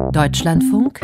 Deutschlandfunk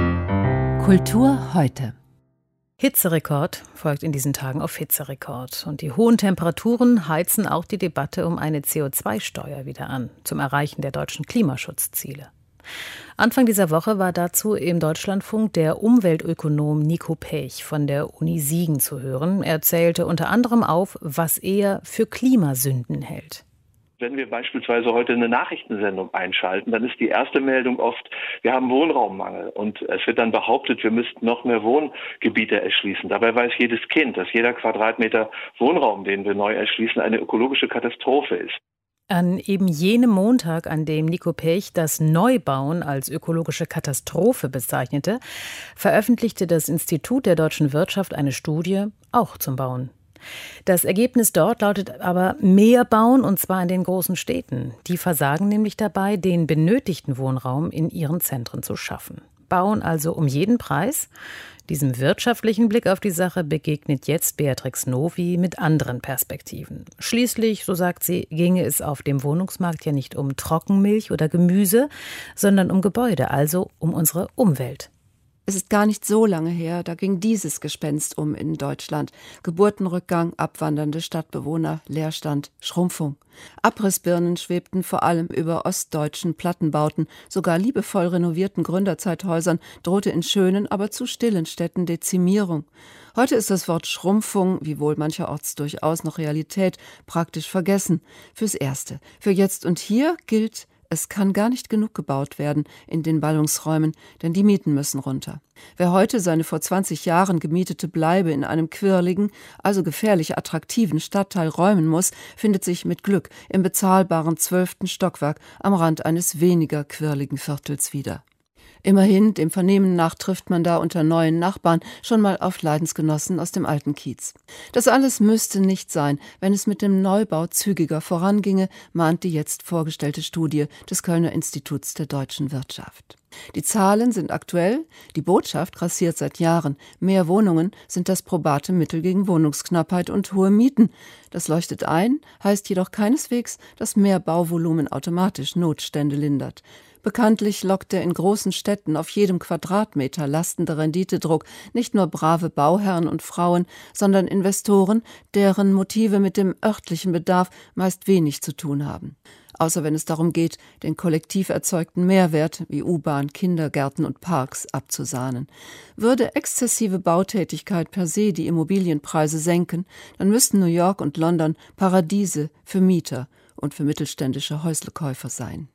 Kultur heute. Hitzerekord folgt in diesen Tagen auf Hitzerekord. Und die hohen Temperaturen heizen auch die Debatte um eine CO2-Steuer wieder an, zum Erreichen der deutschen Klimaschutzziele. Anfang dieser Woche war dazu im Deutschlandfunk der Umweltökonom Nico Pech von der Uni Siegen zu hören. Er zählte unter anderem auf, was er für Klimasünden hält. Wenn wir beispielsweise heute eine Nachrichtensendung einschalten, dann ist die erste Meldung oft, wir haben Wohnraummangel. Und es wird dann behauptet, wir müssten noch mehr Wohngebiete erschließen. Dabei weiß jedes Kind, dass jeder Quadratmeter Wohnraum, den wir neu erschließen, eine ökologische Katastrophe ist. An eben jenem Montag, an dem Nico Pech das Neubauen als ökologische Katastrophe bezeichnete, veröffentlichte das Institut der deutschen Wirtschaft eine Studie, auch zum Bauen. Das Ergebnis dort lautet aber mehr bauen, und zwar in den großen Städten. Die versagen nämlich dabei, den benötigten Wohnraum in ihren Zentren zu schaffen. Bauen also um jeden Preis. Diesem wirtschaftlichen Blick auf die Sache begegnet jetzt Beatrix Novi mit anderen Perspektiven. Schließlich, so sagt sie, ginge es auf dem Wohnungsmarkt ja nicht um Trockenmilch oder Gemüse, sondern um Gebäude, also um unsere Umwelt. Es ist gar nicht so lange her, da ging dieses Gespenst um in Deutschland. Geburtenrückgang, abwandernde Stadtbewohner, Leerstand, Schrumpfung. Abrissbirnen schwebten vor allem über ostdeutschen Plattenbauten. Sogar liebevoll renovierten Gründerzeithäusern drohte in schönen, aber zu stillen Städten Dezimierung. Heute ist das Wort Schrumpfung, wiewohl mancherorts durchaus noch Realität, praktisch vergessen. Fürs Erste. Für jetzt und hier gilt: Es kann gar nicht genug gebaut werden in den Ballungsräumen, denn die Mieten müssen runter. Wer heute seine vor 20 Jahren gemietete Bleibe in einem quirligen, also gefährlich attraktiven Stadtteil räumen muss, findet sich mit Glück im bezahlbaren 12. Stockwerk am Rand eines weniger quirligen Viertels wieder. Immerhin, dem Vernehmen nach, trifft man da unter neuen Nachbarn schon mal auf Leidensgenossen aus dem alten Kiez. Das alles müsste nicht sein, wenn es mit dem Neubau zügiger voranginge, mahnt die jetzt vorgestellte Studie des Kölner Instituts der deutschen Wirtschaft. Die Zahlen sind aktuell, die Botschaft grassiert seit Jahren. Mehr Wohnungen sind das probate Mittel gegen Wohnungsknappheit und hohe Mieten. Das leuchtet ein, heißt jedoch keineswegs, dass mehr Bauvolumen automatisch Notstände lindert. Bekanntlich lockt der in großen Städten auf jedem Quadratmeter lastende Renditedruck nicht nur brave Bauherren und Frauen, sondern Investoren, deren Motive mit dem örtlichen Bedarf meist wenig zu tun haben. Außer wenn es darum geht, den kollektiv erzeugten Mehrwert wie U-Bahn, Kindergärten und Parks abzusahnen. Würde exzessive Bautätigkeit per se die Immobilienpreise senken, dann müssten New York und London Paradiese für Mieter und für mittelständische Häuslekäufer sein.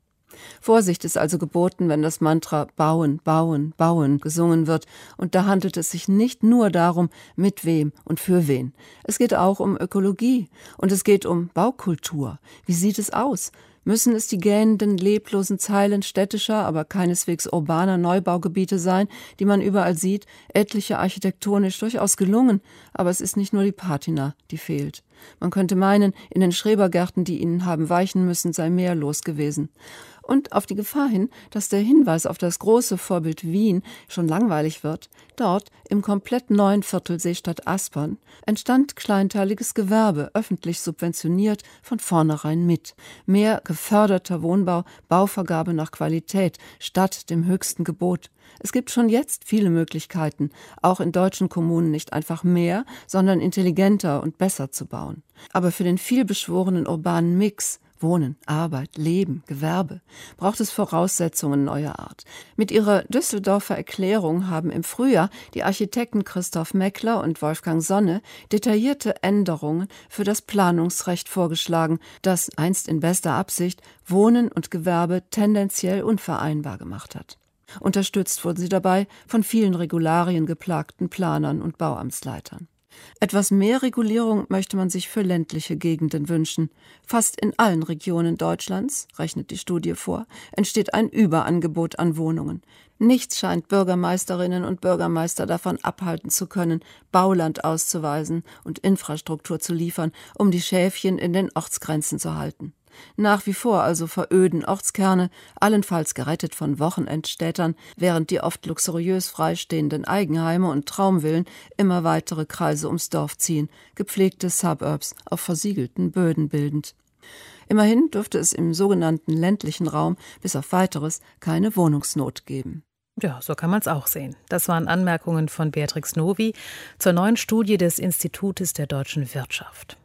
Vorsicht ist also geboten, wenn das Mantra Bauen, Bauen, Bauen gesungen wird. Und da handelt es sich nicht nur darum, mit wem und für wen. Es geht auch um Ökologie und es geht um Baukultur. Wie sieht es aus? Müssen es die gähnenden, leblosen Zeilen städtischer, aber keineswegs urbaner Neubaugebiete sein, die man überall sieht, etliche architektonisch durchaus gelungen, aber es ist nicht nur die Patina, die fehlt. Man könnte meinen, in den Schrebergärten, die ihnen haben weichen müssen, sei mehr los gewesen. Und auf die Gefahr hin, dass der Hinweis auf das große Vorbild Wien schon langweilig wird, dort im komplett neuen Viertel Seestadt-Aspern entstand kleinteiliges Gewerbe, öffentlich subventioniert, von vornherein mit. Mehr geförderter Wohnbau, Bauvergabe nach Qualität, statt dem höchsten Gebot. Es gibt schon jetzt viele Möglichkeiten, auch in deutschen Kommunen nicht einfach mehr, sondern intelligenter und besser zu bauen. Aber für den vielbeschworenen urbanen Mix Wohnen, Arbeit, Leben, Gewerbe braucht es Voraussetzungen neuer Art. Mit ihrer Düsseldorfer Erklärung haben im Frühjahr die Architekten Christoph Meckler und Wolfgang Sonne detaillierte Änderungen für das Planungsrecht vorgeschlagen, das einst in bester Absicht Wohnen und Gewerbe tendenziell unvereinbar gemacht hat. Unterstützt wurden sie dabei von vielen Regularien geplagten Planern und Bauamtsleitern. Etwas mehr Regulierung möchte man sich für ländliche Gegenden wünschen. Fast in allen Regionen Deutschlands, rechnet die Studie vor, entsteht ein Überangebot an Wohnungen. Nichts scheint Bürgermeisterinnen und Bürgermeister davon abhalten zu können, Bauland auszuweisen und Infrastruktur zu liefern, um die Schäfchen in den Ortsgrenzen zu halten. Nach wie vor also veröden Ortskerne, allenfalls gerettet von Wochenendstädtern, während die oft luxuriös freistehenden Eigenheime und Traumvillen immer weitere Kreise ums Dorf ziehen, gepflegte Suburbs auf versiegelten Böden bildend. Immerhin dürfte es im sogenannten ländlichen Raum bis auf Weiteres keine Wohnungsnot geben. Ja, so kann man es auch sehen. Das waren Anmerkungen von Beatrix Novi zur neuen Studie des Institutes der deutschen Wirtschaft.